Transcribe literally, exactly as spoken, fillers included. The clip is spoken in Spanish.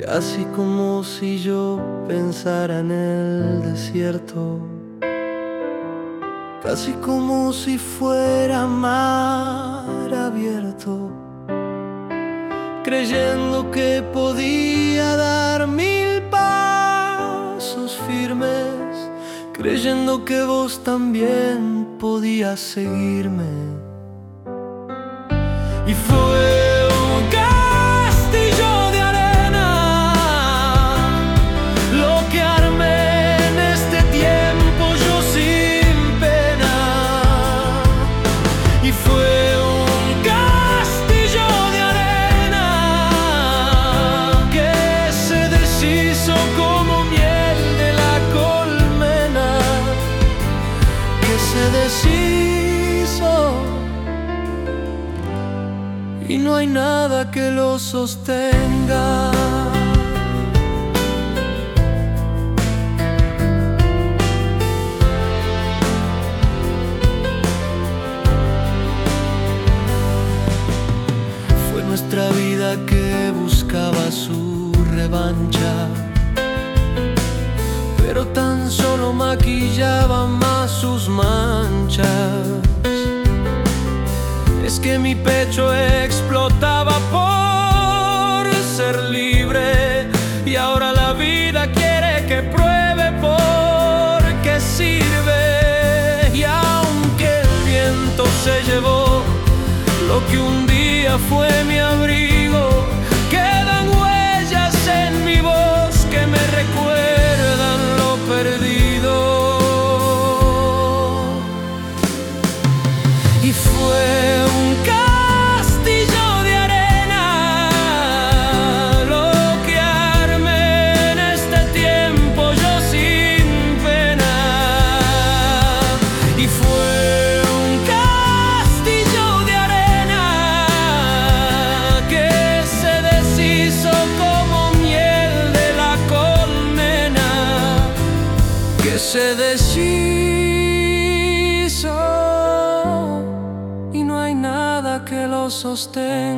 casi como si yo pensara en el desierto, casi como si fuera mar abierto, creyendo que podía dar mil pasos firmes, creyendo que vos también podías seguirme. Y fue un castillo de arena lo que armé en este tiempo yo sin pena. Y fue un castillo de arena que se deshizo como miel de la colmena, que se deshizo y no hay nada que lo sostenga. Fue nuestra vida que buscaba su revancha, pero tan solo maquillaba más sus manchas. Es que mi pecho explotaba por ser libre, y ahora la vida quiere que pruebe por qué sirve. Y aunque el viento se llevó lo que un día fue mi abrigo, quedan huellas en mi voz que me recuerdan lo perdido. Y fue un castillo de arena lo que armé en este tiempo yo sin pena. Y fue un castillo de arena que se deshizo como miel de la colmena, que se deshizo y no hay nada que lo sostenga.